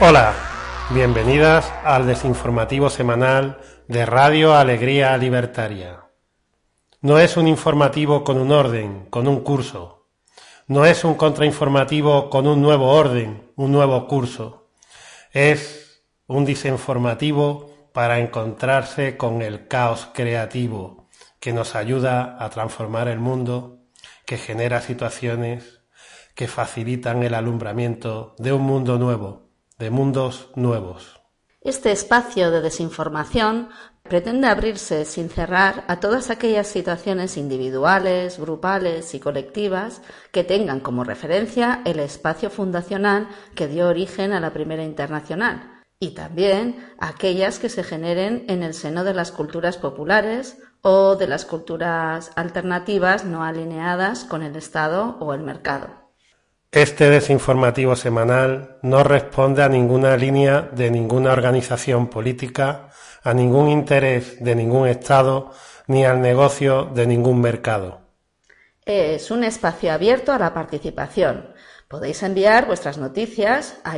Hola, bienvenidas al desinformativo semanal de Radio Alegría Libertaria. No es un informativo con un orden, con un curso. No es un contrainformativo con un nuevo orden, un nuevo curso. Es un desinformativo para encontrarse con el caos creativo que nos ayuda a transformar el mundo, que genera situaciones que facilitan el alumbramiento de un mundo nuevo, de mundos nuevos. Este espacio de desinformación pretende abrirse sin cerrar a todas aquellas situaciones individuales, grupales y colectivas que tengan como referencia el espacio fundacional que dio origen a la Primera Internacional, y también aquellas que se generen en el seno de las culturas populares o de las culturas alternativas no alineadas con el Estado o el mercado. Este desinformativo semanal no responde a ninguna línea de ninguna organización política, a ningún interés de ningún Estado, ni al negocio de ningún mercado. Es un espacio abierto a la participación. Podéis enviar vuestras noticias a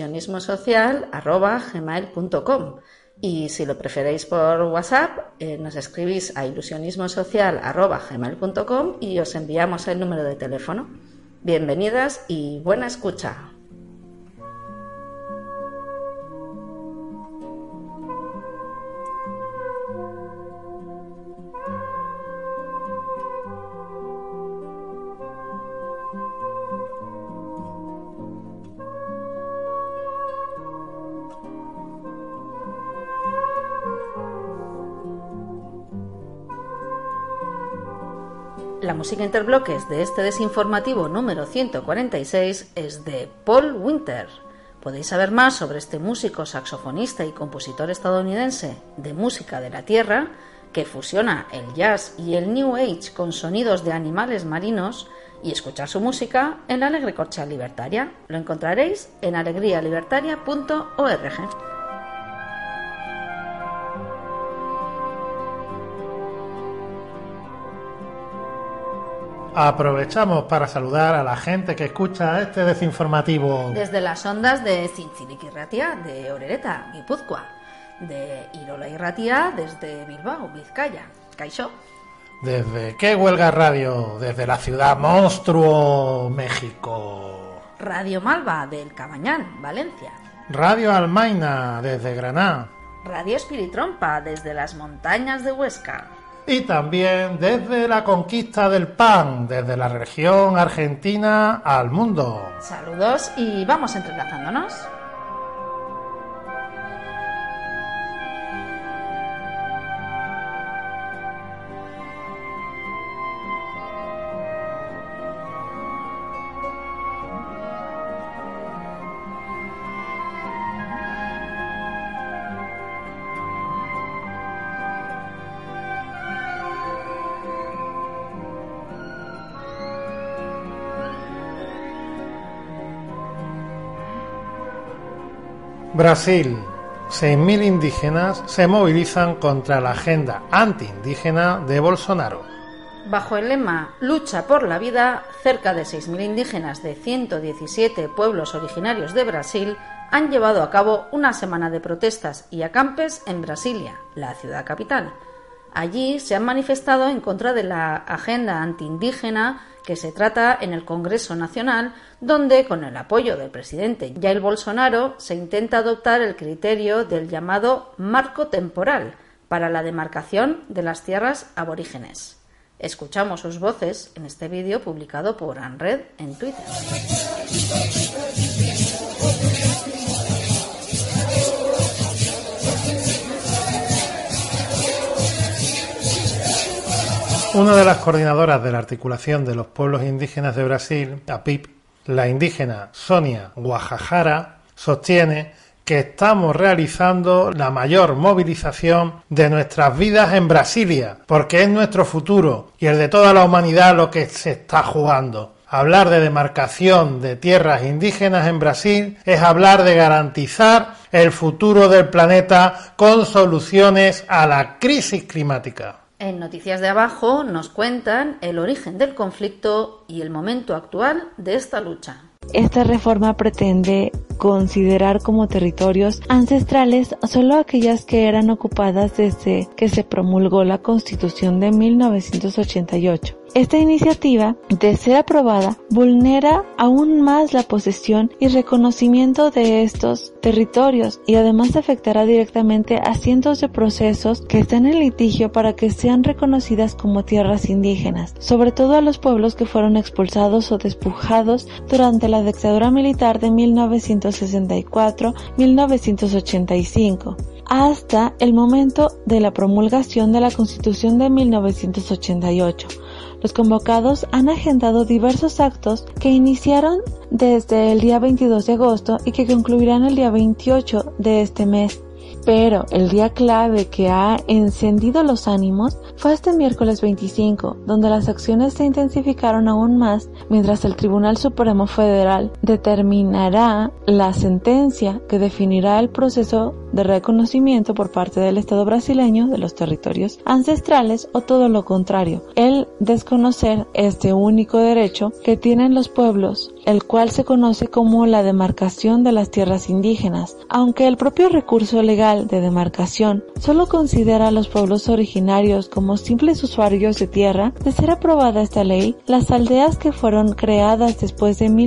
ilusionismosocial@gmail.com y si lo preferéis por WhatsApp, nos escribís a ilusionismosocial@gmail.com y os enviamos el número de teléfono. Bienvenidas y buena escucha. La música interbloques de este desinformativo número 146 es de Paul Winter. Podéis saber más sobre este músico, saxofonista y compositor estadounidense de música de la tierra, que fusiona el jazz y el new age con sonidos de animales marinos, y escuchar su música en la Alegre Corcha Libertaria. Lo encontraréis en alegrialibertaria.org. Aprovechamos para saludar a la gente que escucha este desinformativo. Desde las ondas de Zintzilik Irratia, de Orereta, Guipúzcoa, de Irola Irratia, desde Bilbao, Vizcaya, Kaixo. Desde Qué Huelga Radio, desde la ciudad monstruo, México. Radio Malva, del Cabañal, Valencia. Radio Almaina, desde Granada. Radio Espiritrompa, desde las montañas de Huesca. Y también desde la conquista del pan, desde la región argentina al mundo. Saludos y vamos entrelazándonos. Brasil. 6.000 indígenas se movilizan contra la agenda antiindígena de Bolsonaro. Bajo el lema Lucha por la vida, cerca de 6.000 indígenas de 117 pueblos originarios de Brasil han llevado a cabo una semana de protestas y acampes en Brasilia, la ciudad capital. Allí se han manifestado en contra de la agenda antiindígena que se trata en el Congreso Nacional, donde, con el apoyo del presidente Jair Bolsonaro, se intenta adoptar el criterio del llamado marco temporal para la demarcación de las tierras aborígenes. Escuchamos sus voces en este vídeo publicado por ANRED en Twitter. Una de las coordinadoras de la Articulación de los Pueblos Indígenas de Brasil, APIP, la indígena Sonia Guajajara, sostiene que estamos realizando la mayor movilización de nuestras vidas en Brasilia, porque es nuestro futuro y el de toda la humanidad lo que se está jugando. Hablar de demarcación de tierras indígenas en Brasil es hablar de garantizar el futuro del planeta con soluciones a la crisis climática. En Noticias de Abajo nos cuentan el origen del conflicto y el momento actual de esta lucha. Esta reforma pretende considerar como territorios ancestrales solo aquellas que eran ocupadas desde que se promulgó la Constitución de 1988. Esta iniciativa, de ser aprobada, vulnera aún más la posesión y reconocimiento de estos territorios y además afectará directamente a cientos de procesos que están en litigio para que sean reconocidas como tierras indígenas, sobre todo a los pueblos que fueron expulsados o despojados durante la dictadura militar de 1964-1985. hasta el momento de la promulgación de la Constitución de 1988. Los convocados han agendado diversos actos que iniciaron desde el día 22 de agosto y que concluirán el día 28 de este mes. Pero el día clave que ha encendido los ánimos fue este miércoles 25, donde las acciones se intensificaron aún más mientras el Tribunal Supremo Federal determinará la sentencia que definirá el proceso de reconocimiento por parte del Estado brasileño de los territorios ancestrales o todo lo contrario, el desconocer este único derecho que tienen los pueblos, el cual se conoce como la demarcación de las tierras indígenas, aunque el propio recurso legal de demarcación solo considera a los pueblos originarios como simples usuarios de tierra. De ser aprobada esta ley, las aldeas que fueron creadas después de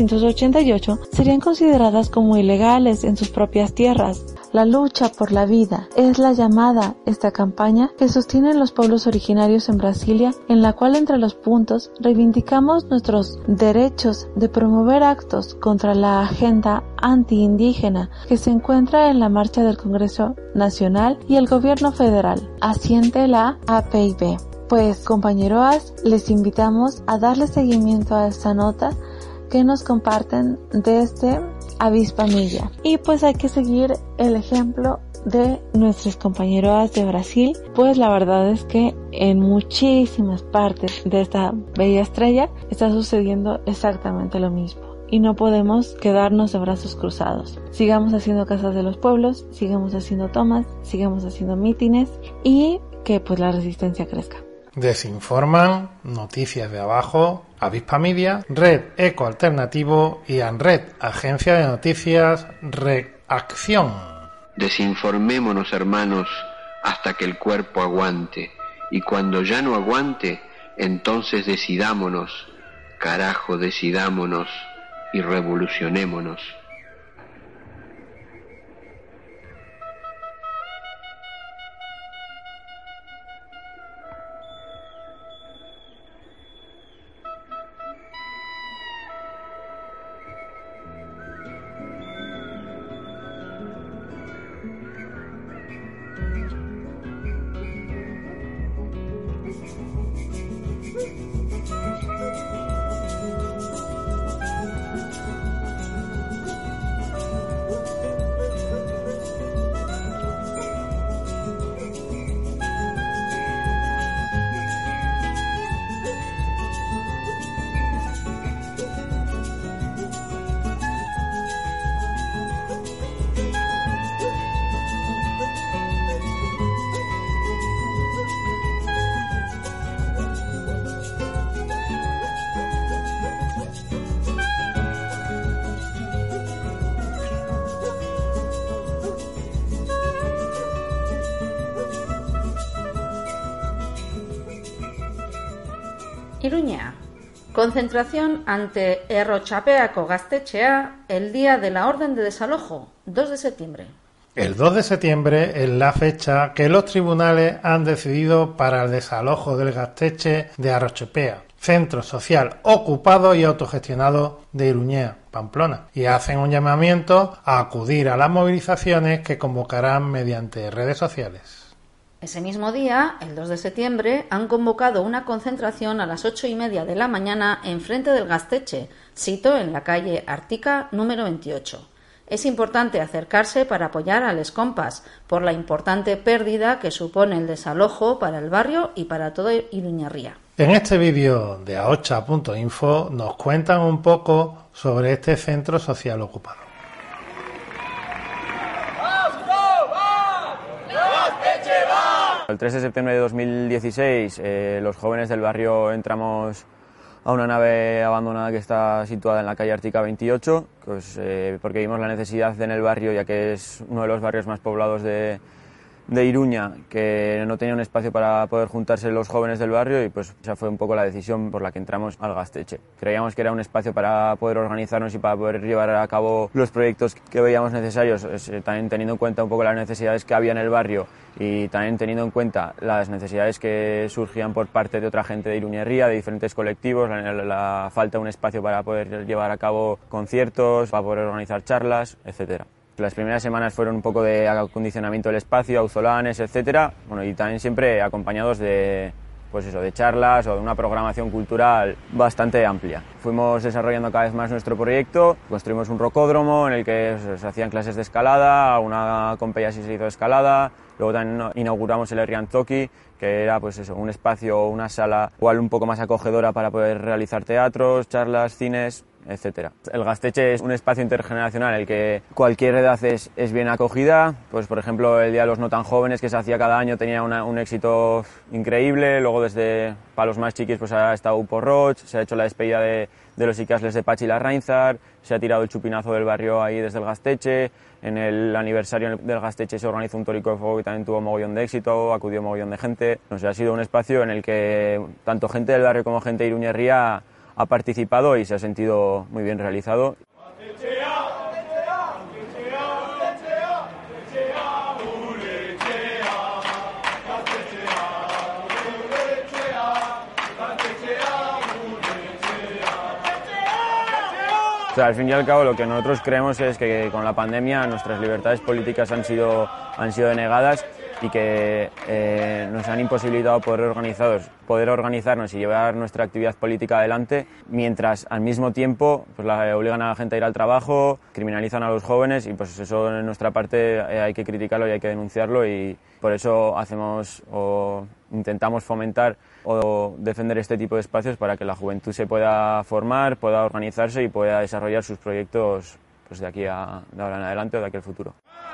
1988 serían consideradas como ilegales en sus propias tierras. La lucha por la vida es la llamada esta campaña que sostienen los pueblos originarios en Brasilia, en la cual entre los puntos reivindicamos nuestros derechos de promover actos contra la agenda antiindígena que se encuentra en la marcha del Congreso Nacional y el Gobierno Federal. Asiente la APIB. Pues compañeros, les invitamos a darle seguimiento a esta nota que nos comparten desde Avispa Milla. Y pues hay que seguir el ejemplo de nuestros compañeros de Brasil, pues la verdad es que en muchísimas partes de esta bella estrella está sucediendo exactamente lo mismo. Y no podemos quedarnos de brazos cruzados. Sigamos haciendo casas de los pueblos, sigamos haciendo tomas, sigamos haciendo mítines y que pues la resistencia crezca. Desinforman, Noticias de Abajo, Avispa Media, Red Eco Alternativo y ANRED, Agencia de Noticias Reacción. Desinformémonos, hermanos, hasta que el cuerpo aguante, y cuando ya no aguante, entonces decidámonos, carajo, decidámonos y revolucionémonos. Iruña. Concentración ante Errotxapeako Gaztetxea el día de la orden de desalojo, 2 de septiembre. El 2 de septiembre es la fecha que los tribunales han decidido para el desalojo del Gaztetxe de Arrochepea, centro social ocupado y autogestionado de Iruña, Pamplona, y hacen un llamamiento a acudir a las movilizaciones que convocarán mediante redes sociales. Ese mismo día, el 2 de septiembre, han convocado una concentración a las 8:30 de la mañana enfrente del Gaztetxe, sito en la calle Artica número 28. Es importante acercarse para apoyar a les compas por la importante pérdida que supone el desalojo para el barrio y para todo Iruñerría. En este vídeo de ahocha.info nos cuentan un poco sobre este centro social ocupado. El 3 de septiembre de 2016 los jóvenes del barrio entramos a una nave abandonada que está situada en la calle Ártica 28, pues, porque vimos la necesidad en el barrio, ya que es uno de los barrios más poblados de Iruña, que no tenía un espacio para poder juntarse los jóvenes del barrio, y pues esa fue un poco la decisión por la que entramos al Gaztetxe. Creíamos que era un espacio para poder organizarnos y para poder llevar a cabo los proyectos que veíamos necesarios, también teniendo en cuenta un poco las necesidades que había en el barrio y también teniendo en cuenta las necesidades que surgían por parte de otra gente de Iruña Herria, de diferentes colectivos, la falta de un espacio para poder llevar a cabo conciertos, para poder organizar charlas, etcétera. Las primeras semanas fueron un poco de acondicionamiento del espacio, auzolanes, etcétera, bueno, y también siempre acompañados de, pues eso, de charlas o de una programación cultural bastante amplia. Fuimos desarrollando cada vez más nuestro proyecto, construimos un rocódromo en el que se hacían clases de escalada, una compeya sí se hizo de escalada, luego también inauguramos el Herrian Toki, que era pues eso, un espacio, una sala igual un poco más acogedora para poder realizar teatros, charlas, cines, etcétera. El Gaztetxe es un espacio intergeneracional en el que cualquier edad es bien acogida. Pues por ejemplo el Día de los No Tan Jóvenes, que se hacía cada año, tenía un éxito increíble. Luego desde para los más chiquis pues ha estado Upo Roig, se ha hecho la despedida de los Ikasles de Patxi Larrainzar, se ha tirado el chupinazo del barrio ahí desde el Gaztetxe. En el aniversario del Gaztetxe se organizó un tórico de fuego que también tuvo mogollón de éxito, acudió mogollón de gente. No sé, ha sido un espacio en el que tanto gente del barrio como gente de Iruña Herria ha participado y se ha sentido muy bien realizado. O sea, al fin y al cabo lo que nosotros creemos es que con la pandemia nuestras libertades políticas han sido denegadas y que nos han imposibilitado poder organizarnos y llevar nuestra actividad política adelante, mientras al mismo tiempo pues obligan a la gente a ir al trabajo, criminalizan a los jóvenes, y pues eso en nuestra parte hay que criticarlo y hay que denunciarlo, y por eso hacemos o intentamos fomentar o defender este tipo de espacios para que la juventud se pueda formar, pueda organizarse y pueda desarrollar sus proyectos pues de ahora en adelante o de aquí al futuro.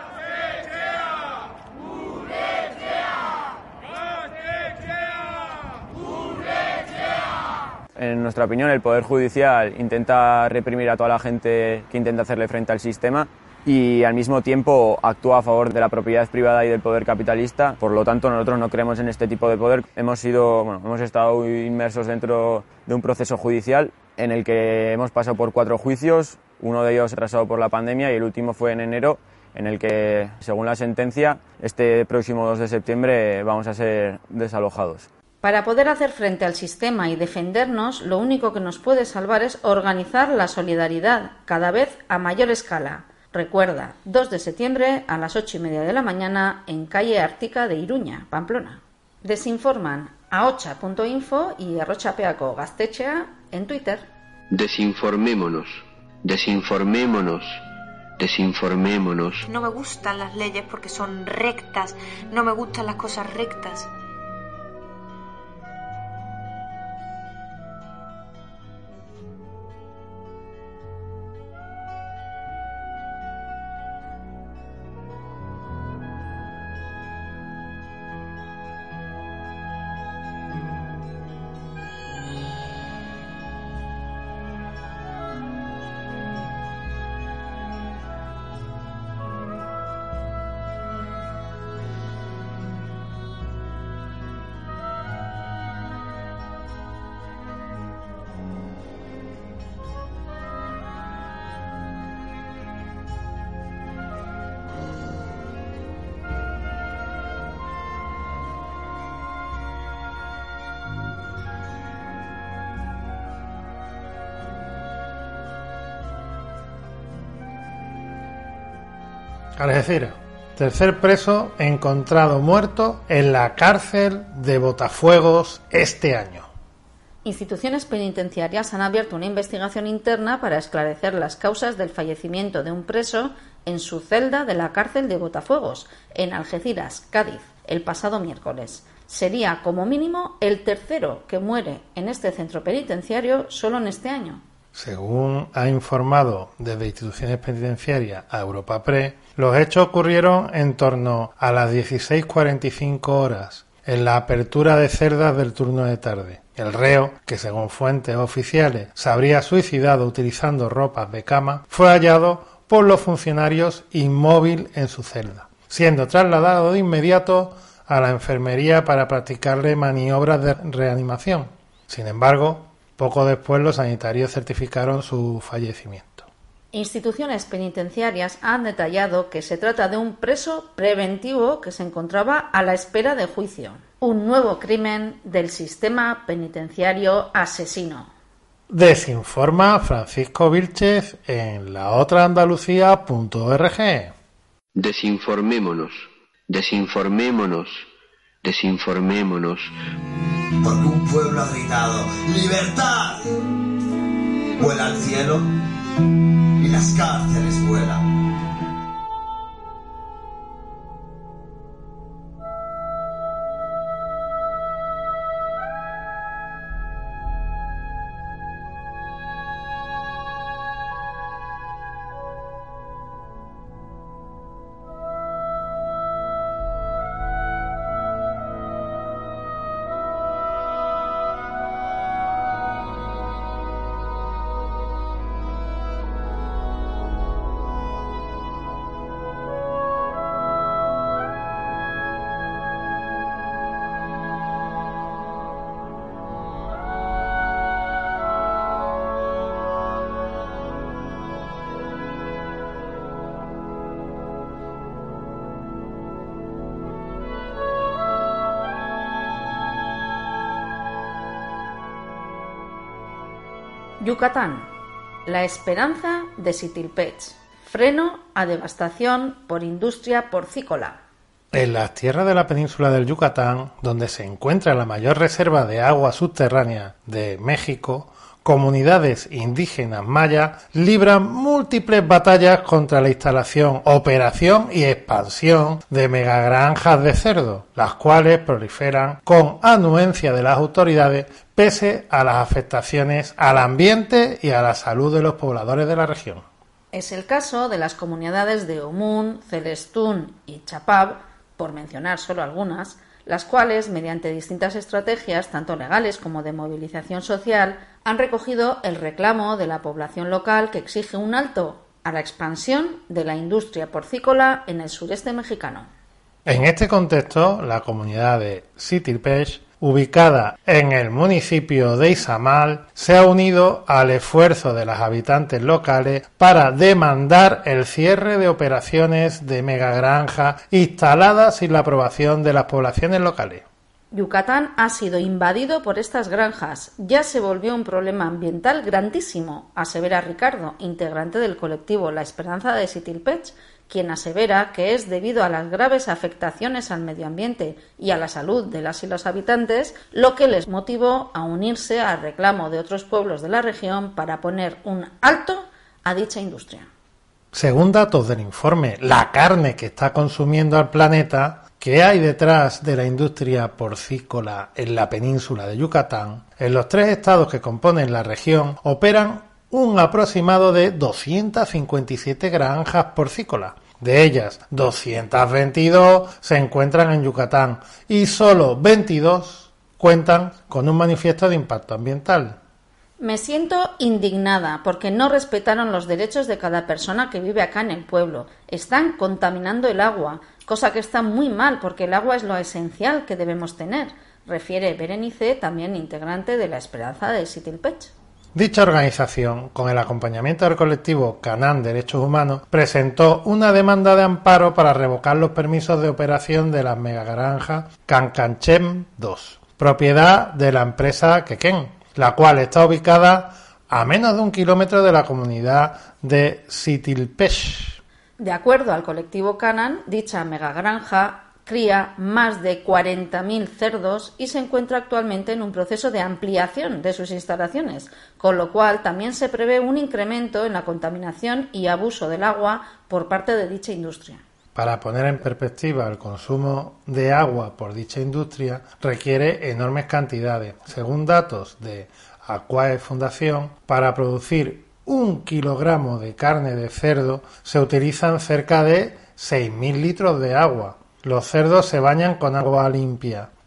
En nuestra opinión, el Poder Judicial intenta reprimir a toda la gente que intenta hacerle frente al sistema y al mismo tiempo actúa a favor de la propiedad privada y del poder capitalista. Por lo tanto, nosotros no creemos en este tipo de poder. Hemos estado inmersos dentro de un proceso judicial en el que hemos pasado por 4 juicios, uno de ellos retrasado por la pandemia y el último fue en enero, en el que, según la sentencia, este próximo 2 de septiembre vamos a ser desalojados. Para poder hacer frente al sistema y defendernos, lo único que nos puede salvar es organizar la solidaridad, cada vez a mayor escala. Recuerda, 2 de septiembre a las 8:30 de la mañana en calle Ártica de Iruña, Pamplona. Desinforman a ocha.info y arrotxapeako Gaztetxea en Twitter. Desinformémonos, desinformémonos, desinformémonos. No me gustan las leyes porque son rectas, no me gustan las cosas rectas. Algeciras. Tercer preso encontrado muerto en la cárcel de Botafuegos este año. Instituciones penitenciarias han abierto una investigación interna para esclarecer las causas del fallecimiento de un preso en su celda de la cárcel de Botafuegos, en Algeciras, Cádiz, el pasado miércoles. Sería, como mínimo, el tercero que muere en este centro penitenciario solo en este año. Según ha informado desde instituciones penitenciarias a Europa Press, los hechos ocurrieron en torno a las 16:45 horas, en la apertura de celdas del turno de tarde. El reo, que según fuentes oficiales se habría suicidado utilizando ropas de cama, fue hallado por los funcionarios inmóvil en su celda, siendo trasladado de inmediato a la enfermería para practicarle maniobras de reanimación. Sin embargo, poco después los sanitarios certificaron su fallecimiento. Instituciones penitenciarias han detallado que se trata de un preso preventivo que se encontraba a la espera de juicio. Un nuevo crimen del sistema penitenciario asesino. Desinforma Francisco Vilchez en laotraandalucía.org. Desinformémonos, desinformémonos, desinformémonos. Porque un pueblo ha gritado ¡libertad! Vuela al cielo y las cárceles vuelan. Yucatán. La esperanza de Sitilpech. Freno a devastación por industria porcícola. En las tierras de la península del Yucatán, donde se encuentra la mayor reserva de agua subterránea de México, comunidades indígenas mayas libran múltiples batallas contra la instalación, operación y expansión de megagranjas de cerdo, las cuales proliferan con anuencia de las autoridades pese a las afectaciones al ambiente y a la salud de los pobladores de la región. Es el caso de las comunidades de Omún, Celestún y Chapab, por mencionar solo algunas, las cuales, mediante distintas estrategias, tanto legales como de movilización social, han recogido el reclamo de la población local que exige un alto a la expansión de la industria porcícola en el sureste mexicano. En este contexto, la comunidad de Sitilpech, ubicada en el municipio de Izamal, se ha unido al esfuerzo de los habitantes locales para demandar el cierre de operaciones de megagranjas instaladas sin la aprobación de las poblaciones locales. Yucatán ha sido invadido por estas granjas. Ya se volvió un problema ambiental grandísimo, asevera Ricardo, integrante del colectivo La Esperanza de Sitilpech, quien asevera que es debido a las graves afectaciones al medio ambiente y a la salud de las y los habitantes lo que les motivó a unirse al reclamo de otros pueblos de la región para poner un alto a dicha industria. Según datos del informe La carne que está consumiendo al planeta, ¿qué hay detrás de la industria porcícola en la península de Yucatán? En los 3 estados que componen la región operan un aproximado de 257 granjas porcícolas. De ellas, 222 se encuentran en Yucatán y solo 22 cuentan con un manifiesto de impacto ambiental. Me siento indignada porque no respetaron los derechos de cada persona que vive acá en el pueblo. Están contaminando el agua, cosa que está muy mal porque el agua es lo esencial que debemos tener, refiere Berenice, también integrante de La Esperanza de Sitilpech. Dicha organización, con el acompañamiento del colectivo Canán Derechos Humanos, presentó una demanda de amparo para revocar los permisos de operación de las megagranjas Cancanchem 2, propiedad de la empresa Quequén, la cual está ubicada a menos de 1 kilómetro de la comunidad de Sitilpech. De acuerdo al colectivo Canán, dicha megagranja cría más de 40.000 cerdos y se encuentra actualmente en un proceso de ampliación de sus instalaciones, con lo cual también se prevé un incremento en la contaminación y abuso del agua por parte de dicha industria. Para poner en perspectiva el consumo de agua por dicha industria requiere enormes cantidades. Según datos de Aquae Fundación, para producir 1 kilogramo de carne de cerdo se utilizan cerca de 6.000 litros de agua. Los cerdos se bañan con agua limpia,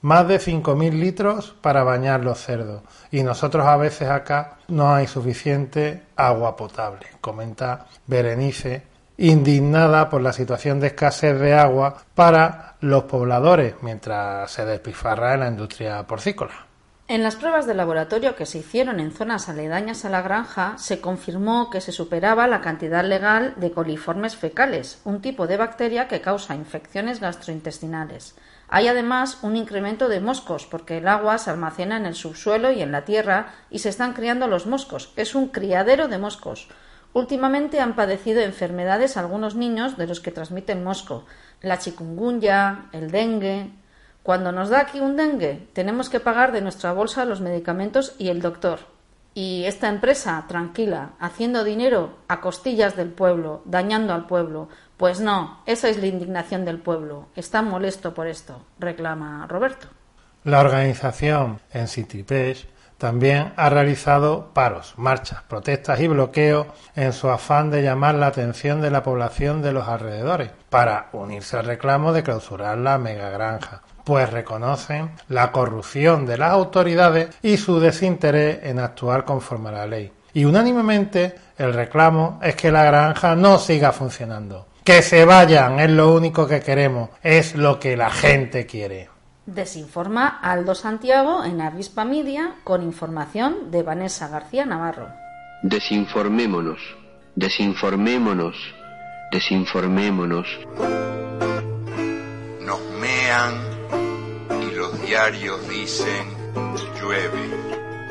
más de 5.000 litros para bañar los cerdos. Y nosotros a veces acá no hay suficiente agua potable, comenta Berenice, indignada por la situación de escasez de agua para los pobladores mientras se despilfarra en la industria porcícola. En las pruebas de laboratorio que se hicieron en zonas aledañas a la granja, se confirmó que se superaba la cantidad legal de coliformes fecales, un tipo de bacteria que causa infecciones gastrointestinales. Hay además un incremento de moscos, porque el agua se almacena en el subsuelo y en la tierra y se están criando los moscos. Es un criadero de moscos. Últimamente han padecido enfermedades algunos niños de los que transmiten mosco, la chikungunya, el dengue. Cuando nos da aquí un dengue, tenemos que pagar de nuestra bolsa los medicamentos y el doctor. Y esta empresa, tranquila, haciendo dinero a costillas del pueblo, dañando al pueblo. Pues no, esa es la indignación del pueblo. Está molesto por esto, reclama Roberto. La organización NCTPES también ha realizado paros, marchas, protestas y bloqueos en su afán de llamar la atención de la población de los alrededores para unirse al reclamo de clausurar la megagranja, pues reconocen la corrupción de las autoridades y su desinterés en actuar conforme a la ley. Y unánimemente el reclamo es que la granja no siga funcionando. Que se vayan es lo único que queremos, es lo que la gente quiere. Desinforma Aldo Santiago en Avispa Media con información de Vanessa García Navarro. Desinformémonos, desinformémonos, desinformémonos. Nos mean y los diarios dicen llueve.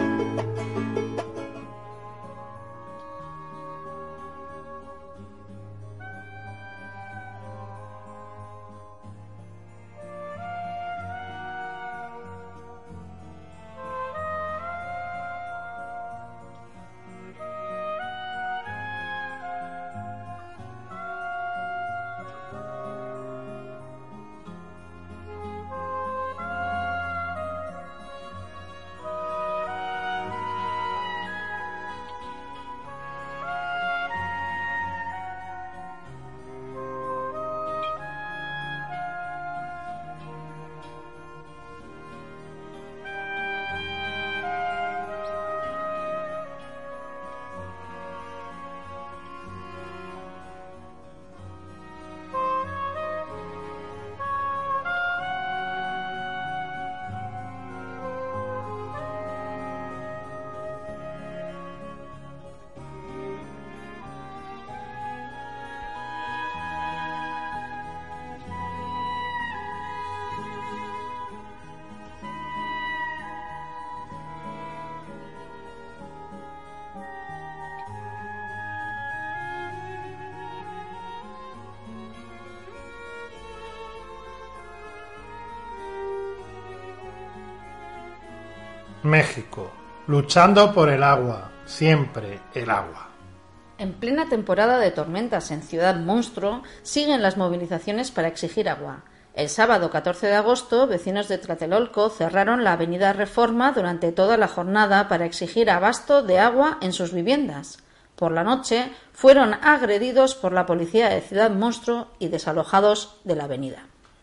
México, luchando por el agua, siempre el agua. En plena temporada de tormentas en Ciudad Monstruo, siguen las movilizaciones para exigir agua. El sábado 14 de agosto, vecinos de Tlatelolco cerraron la avenida Reforma durante toda la jornada para exigir abasto de agua en sus viviendas. Por la noche, fueron agredidos por la policía de Ciudad Monstruo y desalojados de la avenida.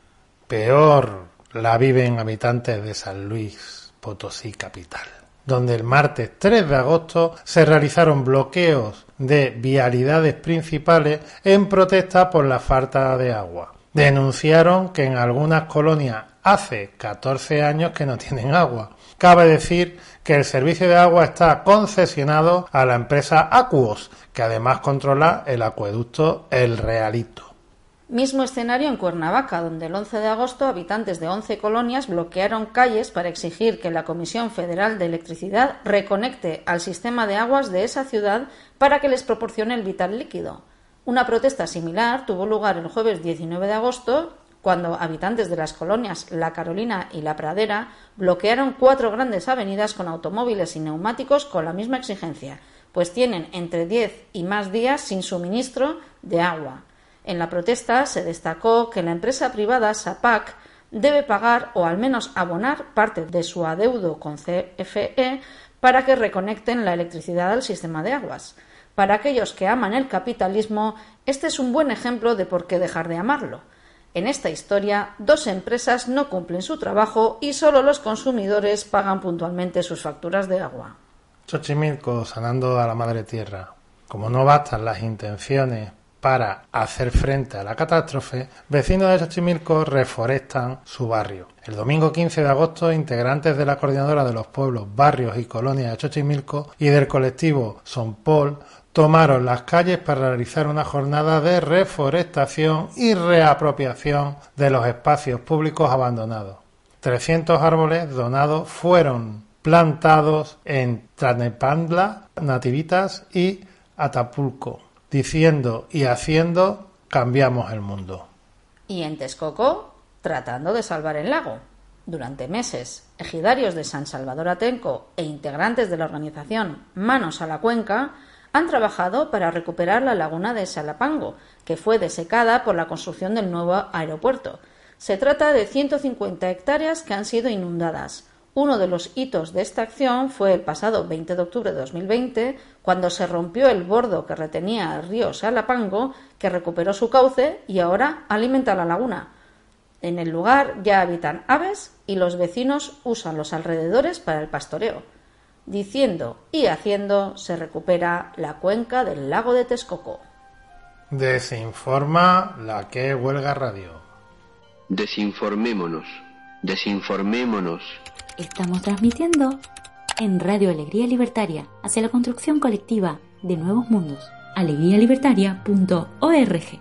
Peor la viven habitantes de San Luis Potosí capital, donde el martes 3 de agosto se realizaron bloqueos de vialidades principales en protesta por la falta de agua. Denunciaron que en algunas colonias hace 14 años que no tienen agua. Cabe decir que el servicio de agua está concesionado a la empresa Aquos, que además controla el acueducto El Realito. Mismo escenario en Cuernavaca, donde el 11 de agosto habitantes de 11 colonias bloquearon calles para exigir que la Comisión Federal de Electricidad reconecte al sistema de aguas de esa ciudad para que les proporcione el vital líquido. Una protesta similar tuvo lugar el jueves 19 de agosto, cuando habitantes de las colonias La Carolina y La Pradera bloquearon 4 grandes avenidas con automóviles y neumáticos con la misma exigencia, pues tienen entre 10 y más días sin suministro de agua. En la protesta se destacó que la empresa privada SAPAC debe pagar o al menos abonar parte de su adeudo con CFE para que reconecten la electricidad al sistema de aguas. Para aquellos que aman el capitalismo, este es un buen ejemplo de por qué dejar de amarlo. En esta historia, 2 empresas no cumplen su trabajo y solo los consumidores pagan puntualmente sus facturas de agua. Xochimilco sanando a la madre tierra. Como no bastan las intenciones para hacer frente a la catástrofe, vecinos de Xochimilco reforestan su barrio. El domingo 15 de agosto, integrantes de la Coordinadora de los Pueblos, Barrios y Colonias de Xochimilco y del colectivo Son Pol tomaron las calles para realizar una jornada de reforestación y reapropiación de los espacios públicos abandonados. 300 árboles donados fueron plantados en Tlalnepantla, Nativitas y Atapulco, diciendo y haciendo cambiamos el mundo. Y en Texcoco, tratando de salvar el lago. Durante meses, ejidarios de San Salvador Atenco e integrantes de la organización Manos a la Cuenca han trabajado para recuperar la laguna de Salapango, que fue desecada por la construcción del nuevo aeropuerto. Se trata de 150 hectáreas que han sido inundadas. Uno de los hitos de esta acción fue el pasado 20 de octubre de 2020, cuando se rompió el bordo que retenía el río Salapango, que recuperó su cauce y ahora alimenta la laguna. En el lugar ya habitan aves y los vecinos usan los alrededores para el pastoreo. Diciendo y haciendo se recupera la cuenca del lago de Texcoco. Desinforma la que huelga radio. Desinformémonos, desinformémonos. Estamos transmitiendo en Radio Alegría Libertaria hacia la construcción colectiva de nuevos mundos. alegrialibertaria.org.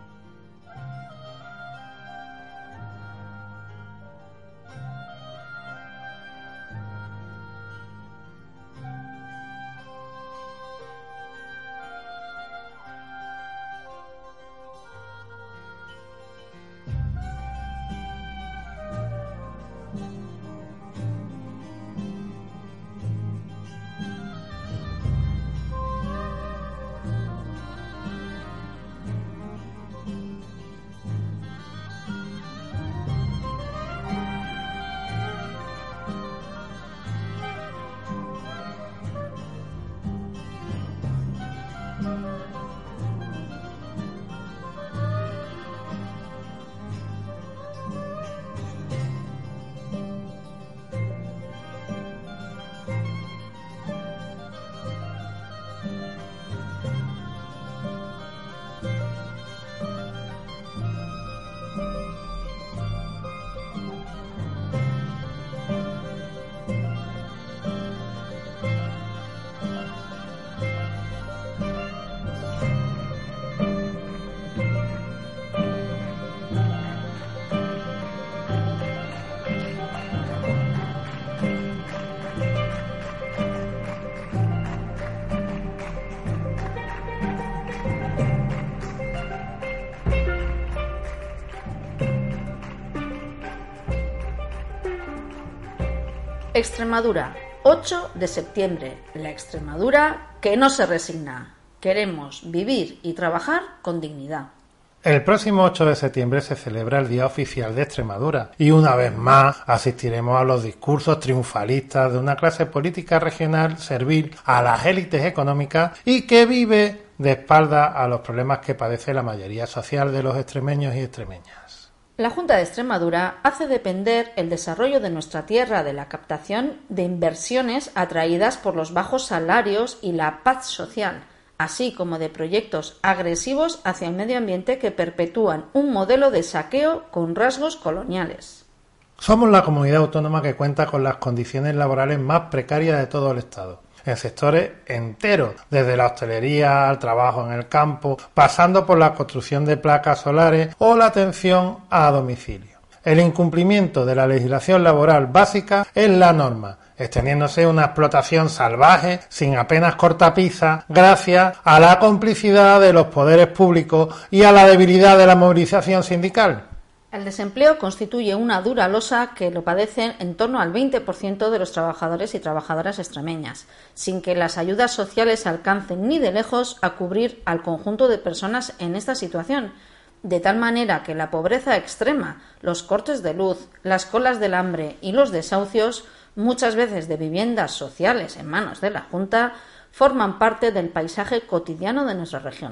Extremadura, 8 de septiembre. La Extremadura que no se resigna. Queremos vivir y trabajar con dignidad. El próximo 8 de septiembre se celebra el Día Oficial de Extremadura y una vez más asistiremos a los discursos triunfalistas de una clase política regional servil a las élites económicas y que vive de espaldas a los problemas que padece la mayoría social de los extremeños y extremeñas. La Junta de Extremadura hace depender el desarrollo de nuestra tierra de la captación de inversiones atraídas por los bajos salarios y la paz social, así como de proyectos agresivos hacia el medio ambiente que perpetúan un modelo de saqueo con rasgos coloniales. Somos la comunidad autónoma que cuenta con las condiciones laborales más precarias de todo el Estado, en sectores enteros, desde la hostelería al trabajo en el campo, pasando por la construcción de placas solares o la atención a domicilio. El incumplimiento de la legislación laboral básica es la norma, extendiéndose una explotación salvaje sin apenas cortapisas gracias a la complicidad de los poderes públicos y a la debilidad de la movilización sindical. El desempleo constituye una dura losa que lo padecen en torno al 20% de los trabajadores y trabajadoras extremeñas, sin que las ayudas sociales alcancen ni de lejos a cubrir al conjunto de personas en esta situación, de tal manera que la pobreza extrema, los cortes de luz, las colas del hambre y los desahucios, muchas veces de viviendas sociales en manos de la Junta, forman parte del paisaje cotidiano de nuestra región.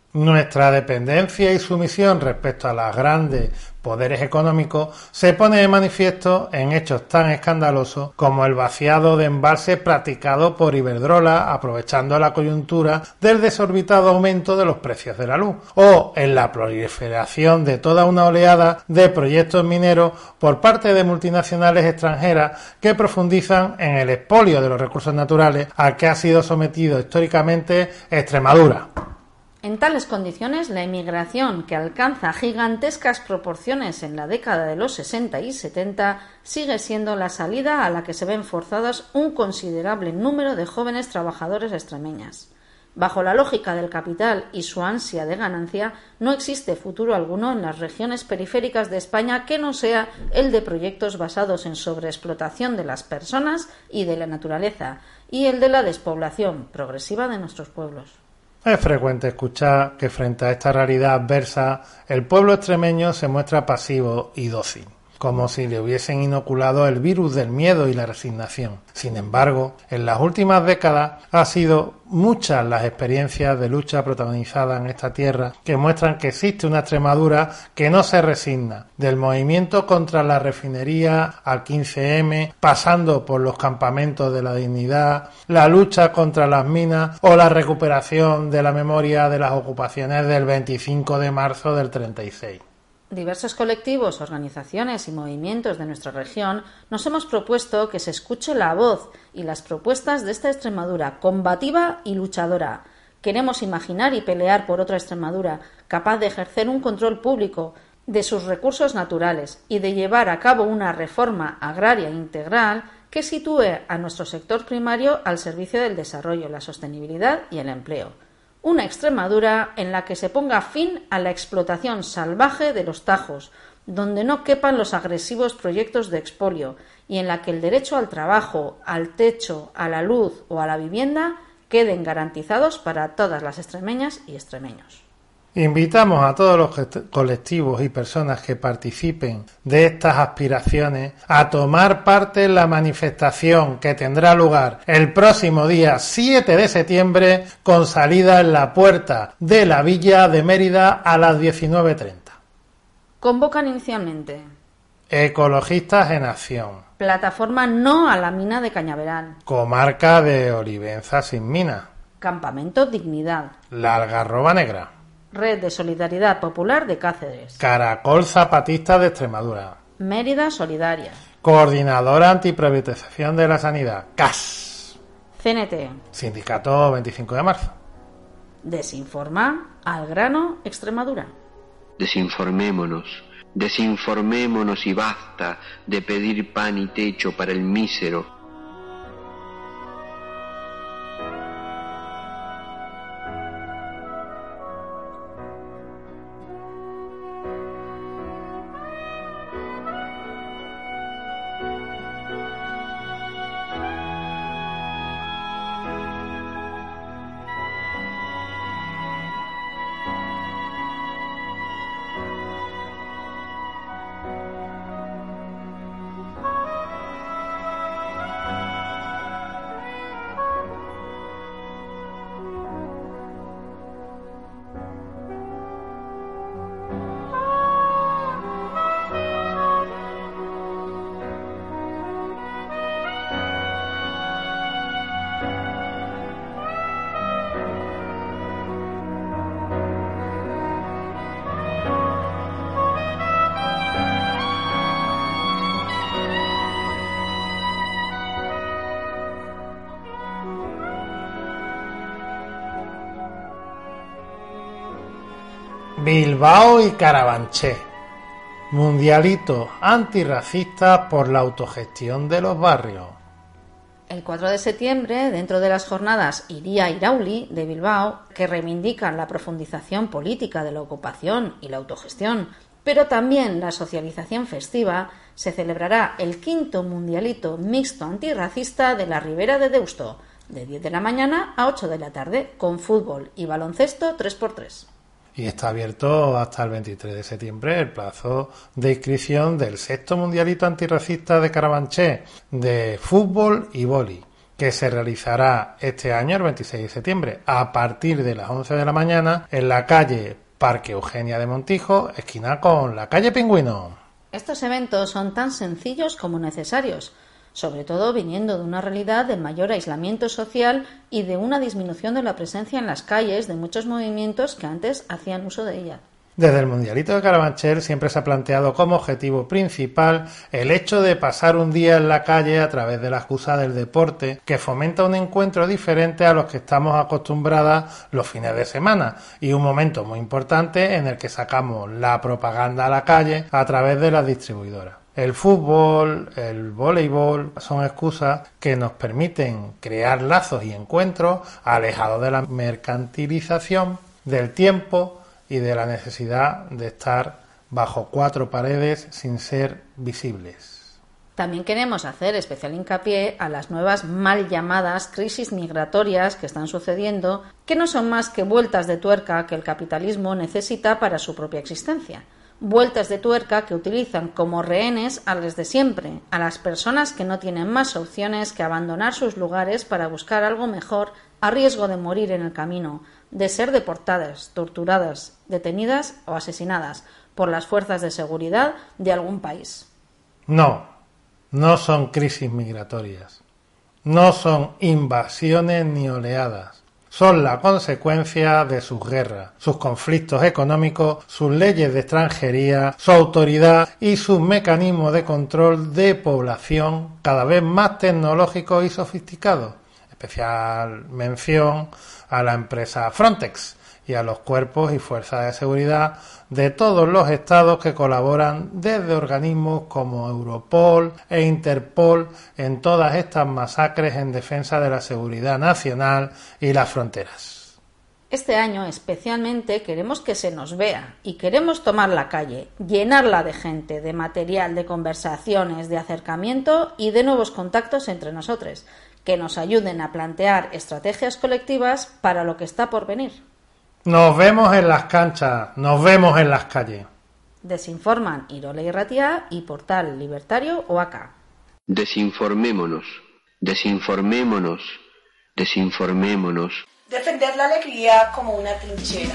Nuestra dependencia y sumisión respecto a los grandes poderes económicos se pone de manifiesto en hechos tan escandalosos como el vaciado de embalses practicado por Iberdrola aprovechando la coyuntura del desorbitado aumento de los precios de la luz, o en la proliferación de toda una oleada de proyectos mineros por parte de multinacionales extranjeras que profundizan en el expolio de los recursos naturales al que ha sido sometido históricamente Extremadura. En tales condiciones, la emigración, que alcanza gigantescas proporciones en la década de los 60 y 70, sigue siendo la salida a la que se ven forzados un considerable número de jóvenes trabajadores extremeñas. Bajo la lógica del capital y su ansia de ganancia, no existe futuro alguno en las regiones periféricas de España que no sea el de proyectos basados en sobreexplotación de las personas y de la naturaleza, y el de la despoblación progresiva de nuestros pueblos. Es frecuente escuchar que frente a esta realidad adversa, el pueblo extremeño se muestra pasivo y dócil, como si le hubiesen inoculado el virus del miedo y la resignación. Sin embargo, en las últimas décadas han sido muchas las experiencias de lucha protagonizadas en esta tierra que muestran que existe una Extremadura que no se resigna, del movimiento contra la refinería al 15M, pasando por los campamentos de la dignidad, la lucha contra las minas o la recuperación de la memoria de las ocupaciones del 25 de marzo del 36. Diversos colectivos, organizaciones y movimientos de nuestra región nos hemos propuesto que se escuche la voz y las propuestas de esta Extremadura combativa y luchadora. Queremos imaginar y pelear por otra Extremadura capaz de ejercer un control público de sus recursos naturales y de llevar a cabo una reforma agraria integral que sitúe a nuestro sector primario al servicio del desarrollo, la sostenibilidad y el empleo. Una Extremadura en la que se ponga fin a la explotación salvaje de los tajos, donde no quepan los agresivos proyectos de expolio y en la que el derecho al trabajo, al techo, a la luz o a la vivienda queden garantizados para todas las extremeñas y extremeños. Invitamos a todos los colectivos y personas que participen de estas aspiraciones a tomar parte en la manifestación que tendrá lugar el próximo día 7 de septiembre con salida en la puerta de la Villa de Mérida a las 19:30. Convocan inicialmente Ecologistas en Acción, Plataforma No a la Mina de Cañaveral, Comarca de Olivenza sin Mina, Campamento Dignidad, La Algarroba Negra, Red de Solidaridad Popular de Cáceres, Caracol Zapatista de Extremadura, Mérida Solidaria, Coordinadora Antiprivatización de la Sanidad, CAS, CNT, Sindicato 25 de marzo. Desinforma al grano Extremadura. Desinformémonos y basta de pedir pan y techo para el mísero. Bilbao y Carabanchel, mundialito antirracista por la autogestión de los barrios. El 4 de septiembre, dentro de las jornadas Iría Irauli de Bilbao, que reivindican la profundización política de la ocupación y la autogestión, pero también la socialización festiva, se celebrará el 5º mundialito mixto antirracista de la Ribera de Deusto, de 10 de la mañana a 8 de la tarde, con fútbol y baloncesto 3x3. Y está abierto hasta el 23 de septiembre el plazo de inscripción del 6º mundialito antirracista de Carabanchel de fútbol y vóley, que se realizará este año el 26 de septiembre a partir de las 11 de la mañana en la calle Parque Eugenia de Montijo, esquina con la calle Pingüino. Estos eventos son tan sencillos como necesarios, sobre todo viniendo de una realidad de mayor aislamiento social y de una disminución de la presencia en las calles de muchos movimientos que antes hacían uso de ella. Desde el Mundialito de Carabanchel siempre se ha planteado como objetivo principal el hecho de pasar un día en la calle a través de la excusa del deporte, que fomenta un encuentro diferente a los que estamos acostumbrados los fines de semana, y un momento muy importante en el que sacamos la propaganda a la calle a través de las distribuidoras. El fútbol, el voleibol son excusas que nos permiten crear lazos y encuentros alejados de la mercantilización, del tiempo y de la necesidad de estar bajo cuatro paredes sin ser visibles. También queremos hacer especial hincapié a las nuevas mal llamadas crisis migratorias que están sucediendo, que no son más que vueltas de tuerca que el capitalismo necesita para su propia existencia. Vueltas de tuerca que utilizan como rehenes a los de siempre, a las personas que no tienen más opciones que abandonar sus lugares para buscar algo mejor a riesgo de morir en el camino, de ser deportadas, torturadas, detenidas o asesinadas por las fuerzas de seguridad de algún país. No son crisis migratorias, no son invasiones ni oleadas. Son la consecuencia de sus guerras, sus conflictos económicos, sus leyes de extranjería, su autoridad y sus mecanismos de control de población cada vez más tecnológicos y sofisticados. Especial mención a la empresa Frontex y a los cuerpos y fuerzas de seguridad de todos los estados que colaboran desde organismos como Europol e Interpol en todas estas masacres en defensa de la seguridad nacional y las fronteras. Este año especialmente queremos que se nos vea y queremos tomar la calle, llenarla de gente, de material, de conversaciones, de acercamiento y de nuevos contactos entre nosotros, que nos ayuden a plantear estrategias colectivas para lo que está por venir. Nos vemos en las canchas, nos vemos en las calles. Desinforman Irola y Ratia y Portal Libertario OAK. Desinformémonos, desinformémonos, desinformémonos. Defender la alegría como una trinchera.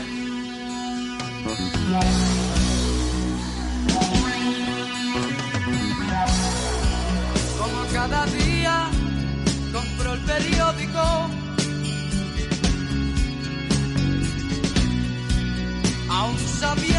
Como cada día compro el periódico, aún sabiendo